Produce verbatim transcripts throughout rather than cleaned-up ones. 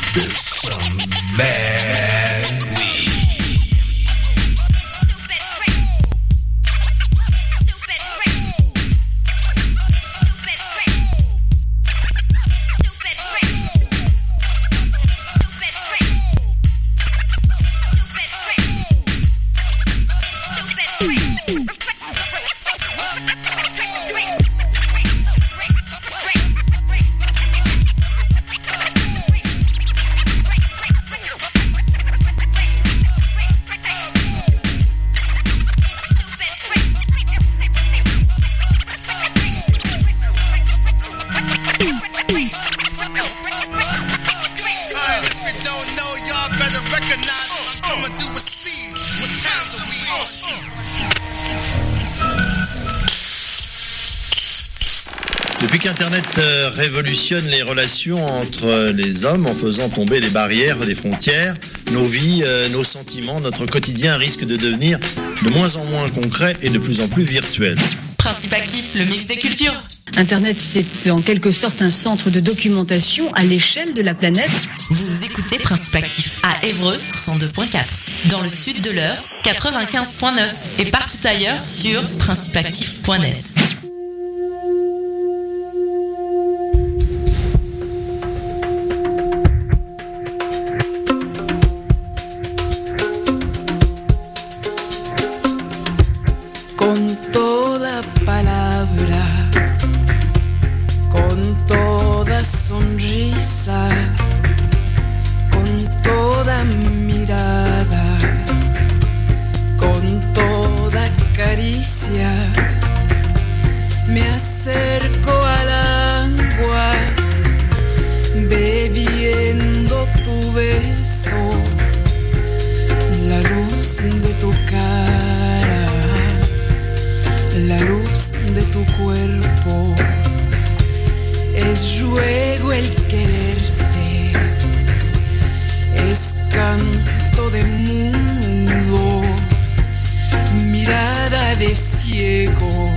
Depuis qu'Internet révolutionne les relations entre les hommes en faisant tomber les barrières des frontières, nos vies, nos sentiments, notre quotidien risque de devenir de moins en moins concret et de plus en plus virtuel. Principe actif, le mix des cultures. Internet, c'est en quelque sorte un centre de documentation à l'échelle de la planète. Vous écoutez Principe actif à Évreux, cent deux virgule quatre. Dans le sud de l'Eure, quatre-vingt-quinze virgule neuf. Et partout ailleurs sur principe actif point net. Con toda palabra, con toda sonrisa, con toda mirada, con toda caricia, me acerco al agua, bebiendo tu beso, la luz de tu cara, la luz de tu cuerpo, es ruego el quererte, es canto de mudo, mirada de ciego,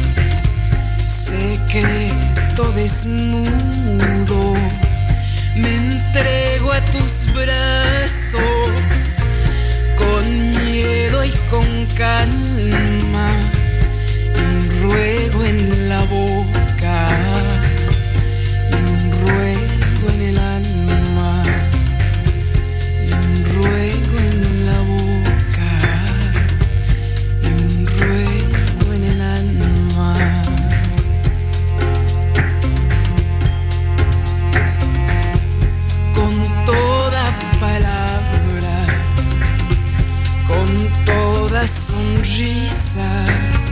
secreto desnudo, me entrego a tus brazos, con miedo y con calma, un ruego en la boca y un ruego en el alma, y un ruego en la boca y un ruego en el alma. Con toda palabra, con toda sonrisa,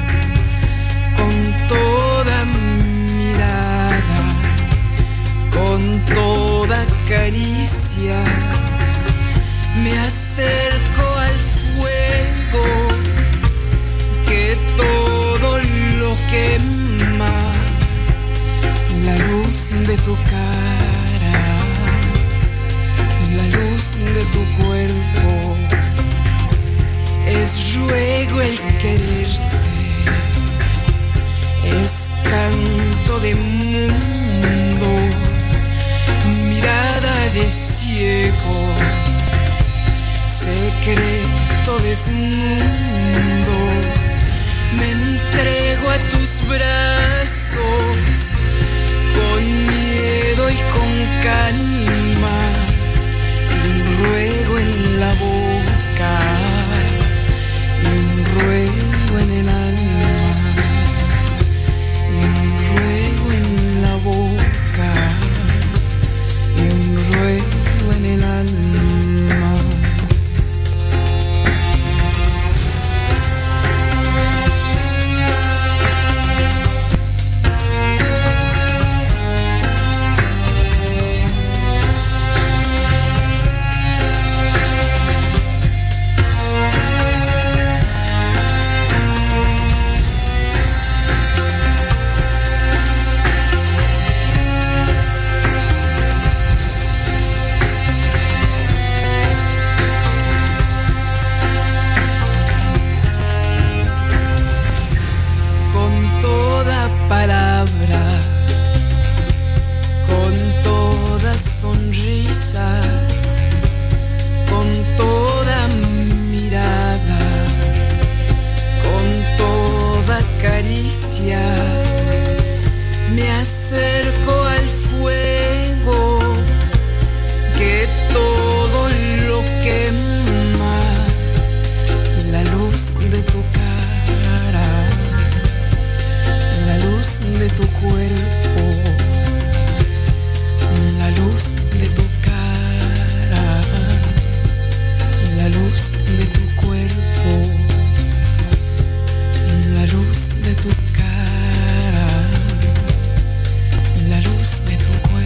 con toda mirada, con toda caricia, me acerco al fuego que todo lo quema, la luz de tu cara, la luz de tu cuerpo, es ruego el quererte, es canto de mundo, mirada de ciego, secreto desnudo, me entrego a tus brazos, con miedo y con calma, y un ruego en la boca, y un ruego en el alma, un ruego en la boca y un ruego en el alma. Me acerco al fuego que todo lo quema, la luz de tu cara, la luz de tu cuerpo, la luz de tu cara, la luz de tu cuerpo, la luz de tu cara, la luz de tu cuerpo.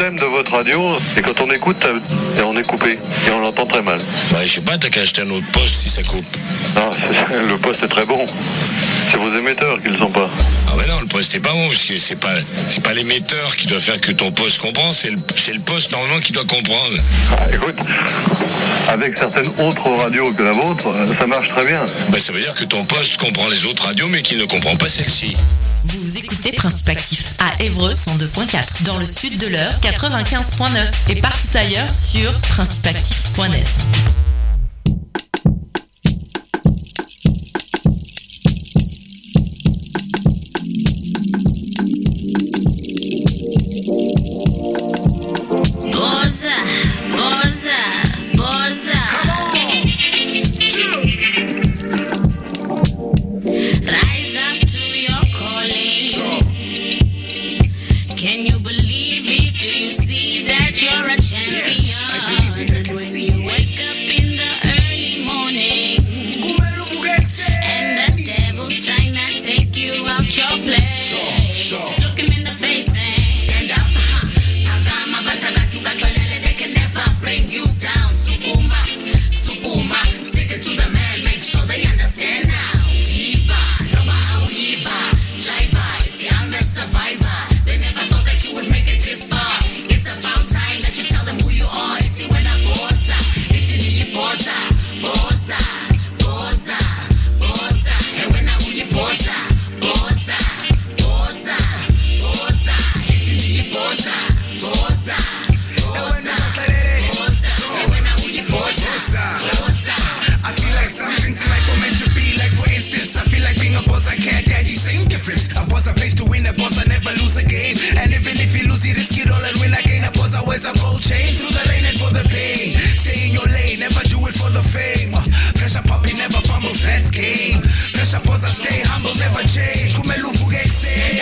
problème de votre radio, c'est quand on écoute, et on est coupé, et on l'entend très mal. Bah, je sais pas, t'as qu'à acheter un autre poste si ça coupe. Non, le poste est très bon. C'est vos émetteurs qui le sont pas. Ah ouais non, le poste est pas bon, parce que c'est pas, c'est pas l'émetteur qui doit faire que ton poste comprend, c'est le, c'est le poste normalement qui doit comprendre. Ah, écoute, avec certaines autres radios que la vôtre, ça marche très bien. Bah, ça veut dire que ton poste comprend les autres radios, mais qu'il ne comprend pas celle-ci. Vous écoutez Principe Actif à Évreux cent deux point quatre, dans le sud de l'Eure quatre-vingt-quinze point neuf et partout ailleurs sur principe actif point net. Boza, Boza, Boza. Rise up to your calling. Can you believe it? Do you see that you're a champion? Yes, I believe it, I can see it. Wake up in the early morning, and the devil's trying to take you out your place. Just look him in the face and stand up. Pagama batagati bakalele, they can never bring you down. Sukuma, sukuma, stick it to the man, make sure they understand now. Viva, no matter viva, driver, it's the honest survivor. They never thought that you would make it this far. It's about time that you tell them who you are. It's when I bossa, it's in the bossa, bossa, bossa, bossa, and when I who you bossa, bossa, bossa, bossa, it's in the bossa, bossa, bossa, bossa, and when I who you bossa, bossa. I feel like some things in life are meant to be. Like for instance, I feel like being a boss, I can't daddy, same difference. A boss, a place to win, a boss, I never lose a game. And even if you lose, you risk it all and win again. A boss, I wears a gold chain through the lane and for the pain. Stay in your lane, never do it for the fame. Uh, pressure puppy never fumbles, that's game. Pressure boss, I stay humble, never change. Kumelu fuge say.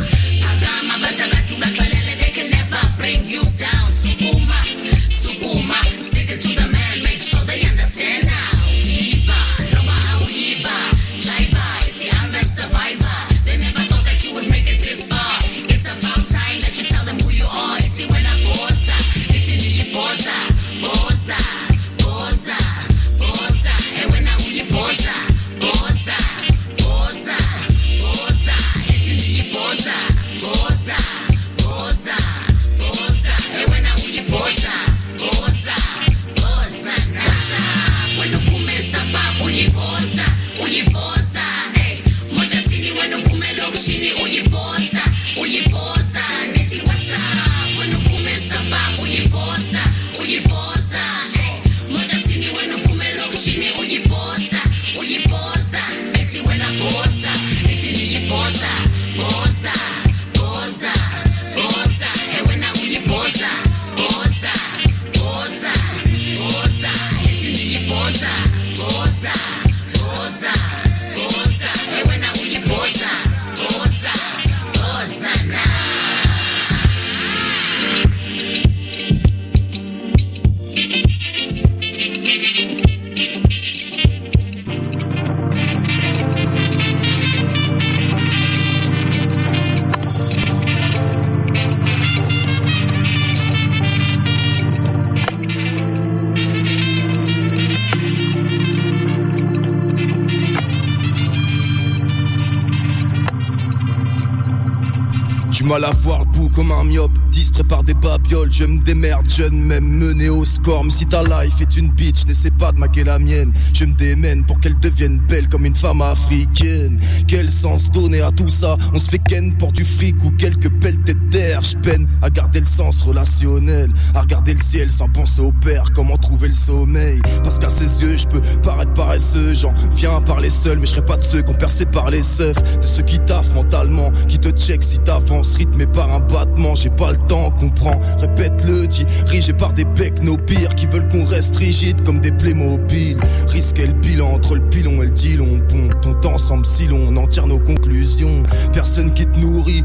Pagama batagati bakalele, they can never bring you down. Sukuma, sukuma, stick it to the man, make sure they understand now. Viva, no matter viva, driver, it's the honest survivor. They never thought that you would make it this far. It's about time that you tell them who you are. It's when I bossa, it's in the bossa, bossa, bossa, bossa, and when I who you bossa, bossa, bossa, bossa, it's in the bossa, bossa, bossa, bossa, and when I who you bossa, bossa, bossa, nasa. When you come sababu uyiboza, uyiboza, hey. Moja sini when you come lokshini uyiboza, uyiboza, neti WhatsApp. When you come sababu uyiboza, uyiboza, hey. Moja sini when you come lokshini uyiboza, uyiboza, neti wena boza, neti ni boza, boza, boza, boza, hey. When I uyiboza, boza, boza, boza, neti ni boza, boza, boza, boza, hey. When I uyiboza, boza, boza, na. Du mal à voir le bout comme un myope, distrait par des babioles. Je me démerde, jeune, même mené au score. Mais si ta life est une bitch, n'essaie pas de maquer la mienne. Je me démène pour qu'elle devienne belle comme une femme africaine. Quel sens donner à tout ça? On se fait ken pour du fric ou quelques pelletés d'air. Je peine à garder le sens relationnel, à regarder le ciel sans penser au père. Comment trouver le sommeil? Parce qu'à ses yeux, je peux paraître paresseux. J'en viens parler seul, mais je serai pas de ceux qu'on percé par les seufs. De ceux qui taffent mentalement, qui te check si t'avances. Rythmé par un battement, j'ai pas le temps, comprends. Répète-le, dirigé par des becs nos pires qui veulent qu'on reste rigide comme des Playmobil. Risquer le bilan entre le pilon et le dilon. Bon, ton temps semble si long, on en tire nos conclusions. Personne qui te nourrit, puis tout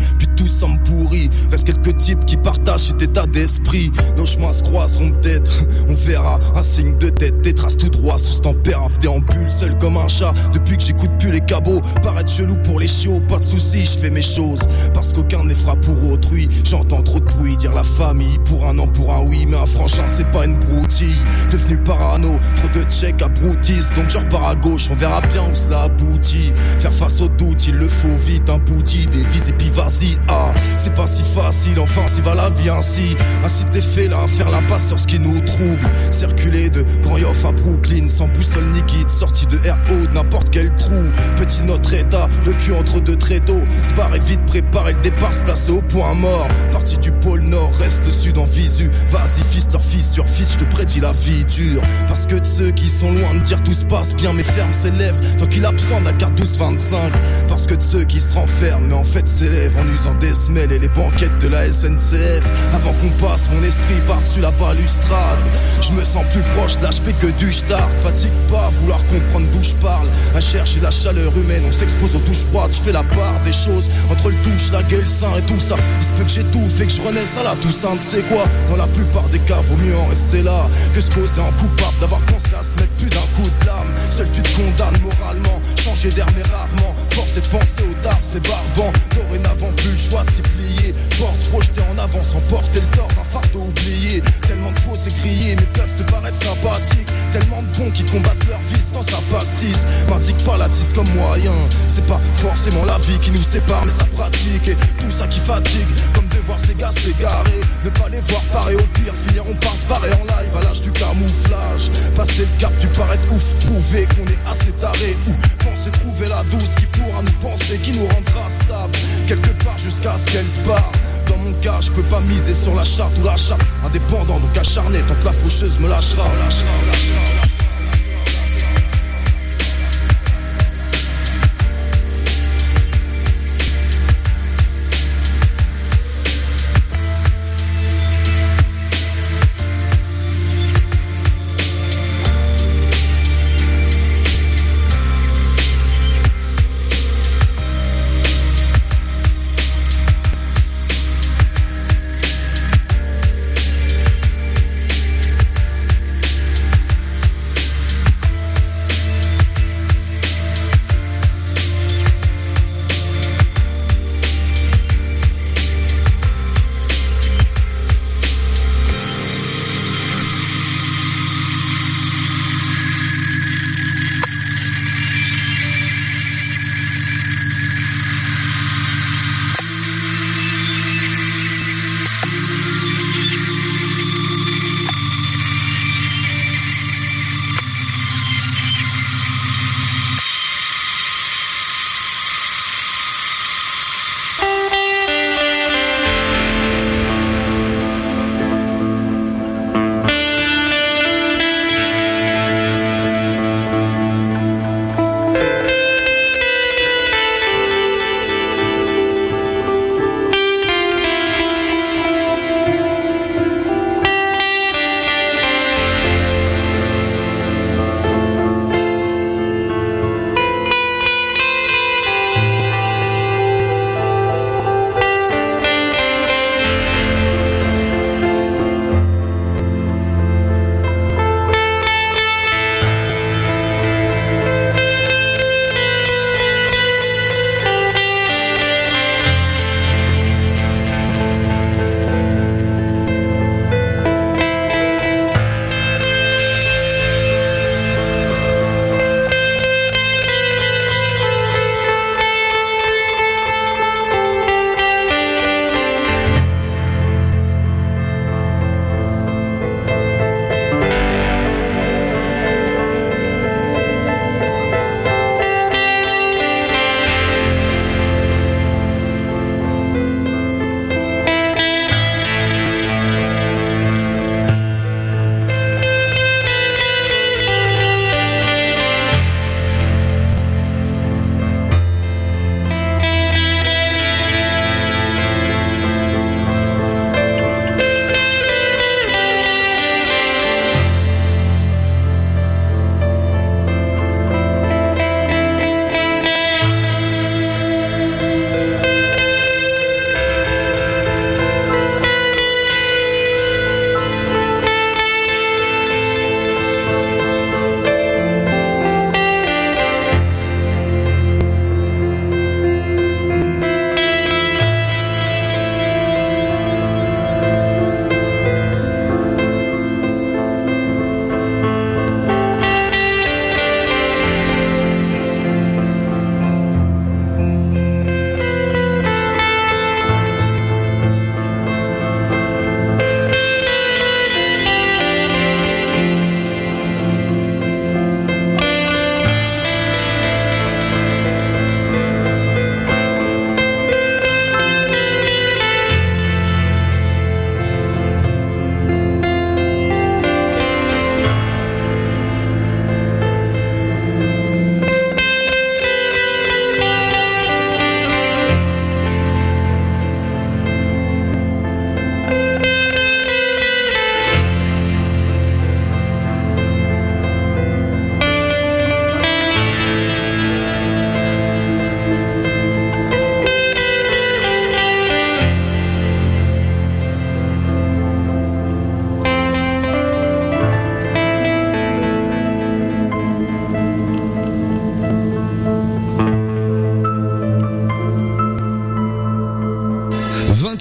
tout semble pourri. Reste quelques types qui partagent cet état d'esprit. Nos chemins se croiseront peut-être, on verra. Un signe de tête, des traces tout droit sous ce tempère. Un déambule seul comme un chat. Depuis que j'écoute plus les cabots, paraître chelou pour les chiots. Pas de soucis, je fais mes choses parce qu'aucun n'est frappe pour autrui. J'entends trop de bruit, dire la famille pour un an, pour un oui. Mais un frangin c'est pas une broutille. Devenu parano, trop de checks abrutis. Donc je repars à gauche, on verra bien où cela aboutit. Faire face aux doutes, il le faut vite. Un bouti, des vies et puis vas-y. Ah, c'est pas si facile, enfin si va la vie ainsi. Ainsi t'es fait là, faire l'impasse sur ce qui nous trouble. Circuler de Grand Yoff à Brooklyn, sans boussole ni guide, sorti de R O de n'importe quel trou. Petit notre état, le cul entre deux tréteaux. Se barrer vite, préparer le départ, se placer au point mort. Parti du pôle nord, reste le sud en visu. Vas-y fils, leur fils sur fils, je te prédis la vie dure. Parce que de ceux qui sont loin de dire tout se passe bien, mais ferme ses lèvres tant qu'il absent de la carte douze vingt-cinq. Parce que de ceux qui se renferment, mais en fait s'élèvent en usant des semelles et les banquettes de la S N C F. Avant qu'on passe mon esprit par-dessus la balustrade, je me sens plus proche de l'H P que du Start. Fatigue pas à vouloir comprendre d'où je parle, à chercher la chaleur humaine, on s'expose aux douches froides. Je fais la part des choses entre le douche, la gueule, le sein et tout ça. Il se peut que j'étouffe et que je renaisse à la Toussaint. Tu sais quoi, dans la plupart des cas vaut mieux en rester là que se causer en coupable d'avoir pensé à se mettre plus d'un coup de lame. Seul tu te condamnes moralement, changer d'air mais rarement. Force est de penser au dard, c'est barbant. Dorénavant plus le choix de s'y plier. Force projetée en avant sans porter le tort d'un fardeau oublié. Tellement de faux c'est crier mais peuvent te paraître sympathiques. Tellement de bons qui combattent leur vice quand ça pactise. M'indique pas la tisse comme moyen. C'est pas forcément la vie qui nous sépare mais ça pratique. Et tout ça qui fatigue, comme de voir ces gars s'égarer. Ne pas les voir parer au pire, finiront par se barrer en live à l'âge du camouflage. Passer le cap du paraître ouf, prouver qu'on est assez taré. Ou penser trouver la douce qui pourra nous penser, qui nous rendra stable quelque part jusqu'à ce qu'elle se barre. Dans mon cas, je peux pas miser sur la charte ou la chape. Indépendant donc acharné tant que la faucheuse me lâchera, lâchera, lâchera.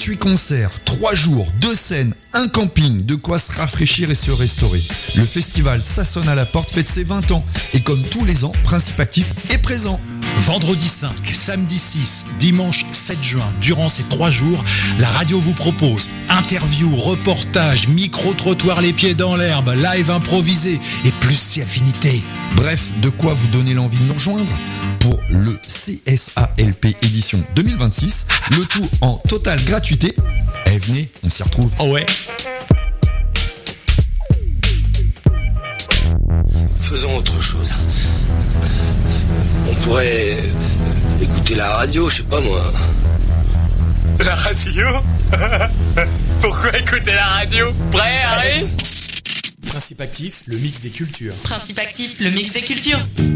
vingt-huit concerts, trois jours, deux scènes, un camping, de quoi se rafraîchir et se restaurer. Le festival Ça sonne à la porte fête ses vingt ans. Et comme tous les ans, Principe Actif est présent. Vendredi cinq, samedi six, dimanche sept juin, durant ces trois jours, la radio vous propose interviews, reportages, micro-trottoirs les pieds dans l'herbe, live improvisé et plus si affinité. Bref, de quoi vous donner l'envie de nous rejoindre pour le C S A L P édition deux mille vingt-six, le tout en totale gratuité. Eh venez, on s'y retrouve. Oh ouais. Faisons autre chose. On pourrait écouter la radio, je sais pas moi. La radio? Pourquoi écouter la radio? Prêt, Harry? Principe Actif, le mix des cultures. Principe Actif, le mix des cultures.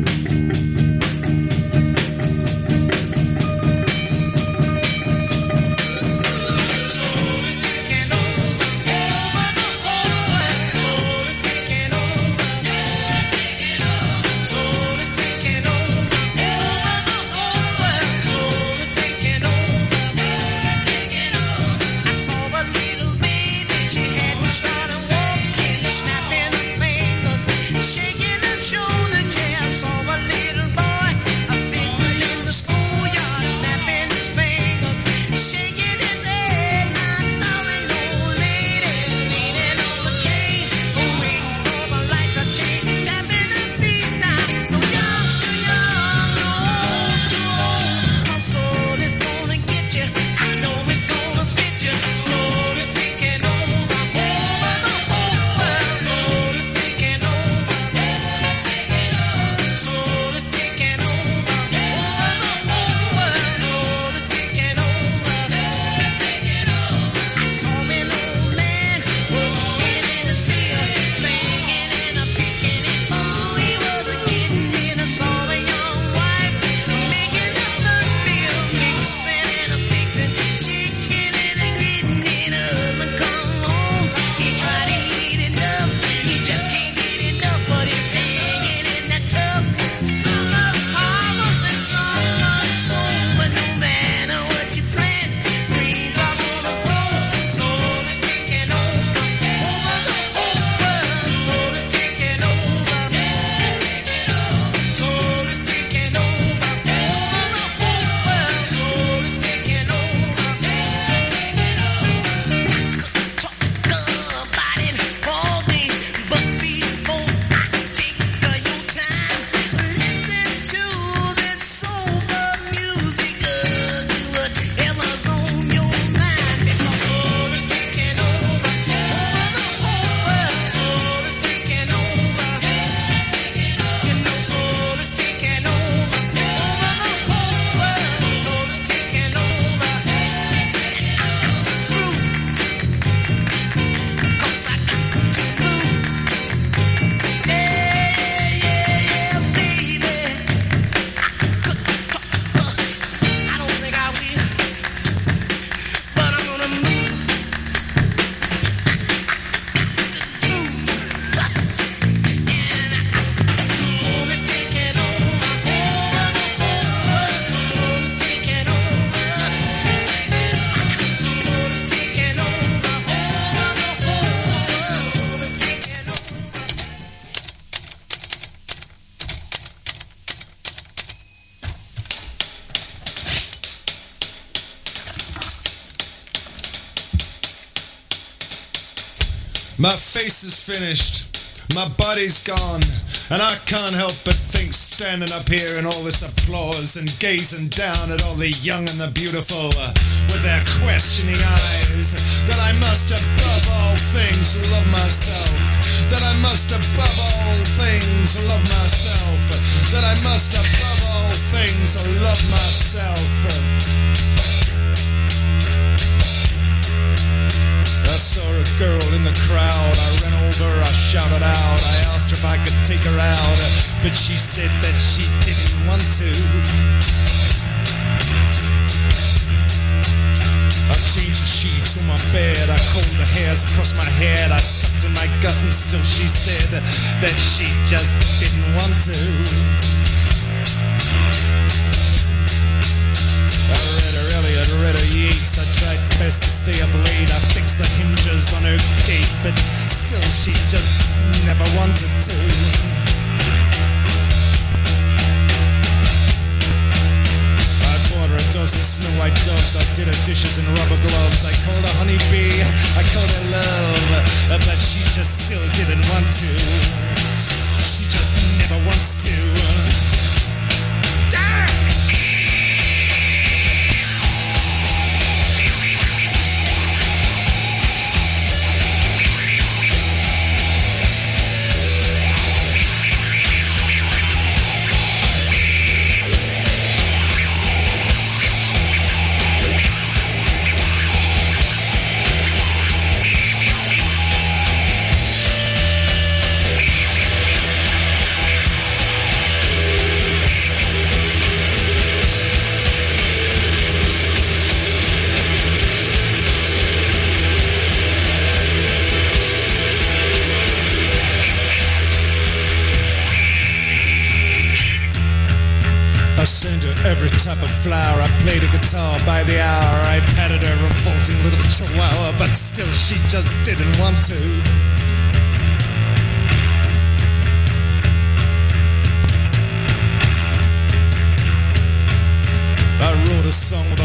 Shaking her shoulder, yeah, I saw a little boy. I sitting in the schoolyard, snapping his fingers, shaking his head. Not saw an old lady leaning on the cane, waiting for the light to change, tapping her feet now. No young's too young, no old's too old. My soul is gonna get you. I know it's gonna fit you. Soul is taking over, over the whole world. Soul is taking over. Soul is taking over, over the whole world. Soul is taking over. I saw an old man working in his field, singing and a picking it. Oh, he was a getting in. I saw a young wife making the first meal, mixing and a fixing, chicken and a gritting in a oven. Come home, he tried to eat enough, he just can't get enough, but he's hanging in that tub. Summer's harvest and summer's sown, but no matter what you plant, greens are gonna grow. Soul is taking over, over the whole world. Soul is taking over. Soul is taking over, over the whole world. Soul is taking over. Talk about it all day, but before I take your time, listen to this soulful music. uh, Do whatever's on your mind, because soul is taking over, over the whole world. Soul is taking over. You know, soul is taking over, over the whole world. Soul is taking over. And I got the groove, 'cause I got to move. Yeah, yeah, yeah, baby. I could talk, uh, I don't think I will, but I'm gonna move. Soul is taking over, over the whole world. Soul is taking over. Soul is taking over, over the whole world. Soul is taking over. My face is finished, my body's gone, and I can't help but think, standing up here in all this applause and gazing down at all the young and the beautiful uh, with their questioning eyes, that I must above all things love myself, that I must above all things love myself, that I must above all things love myself. I saw a girl in the crowd, I ran over, I shouted out, I asked her if I could take her out, but she said that she didn't want to. I changed the sheets on my bed, I combed the hairs across my head, I sucked in my gut and still she said that she just didn't want to. I read her Eliot, read her Yeats, I tried best to stay up late. I fixed the hinges on her gate, but still she just never wanted to. I bought her a dozen Snow White doves. I did her dishes in rubber gloves. I called her honeybee, I called her love, but she just still didn't want to. She just never wants to. I sent her every type of flower. I played a guitar by the hour. I patted her revolting little chihuahua, but still she just didn't want to. I wrote a song with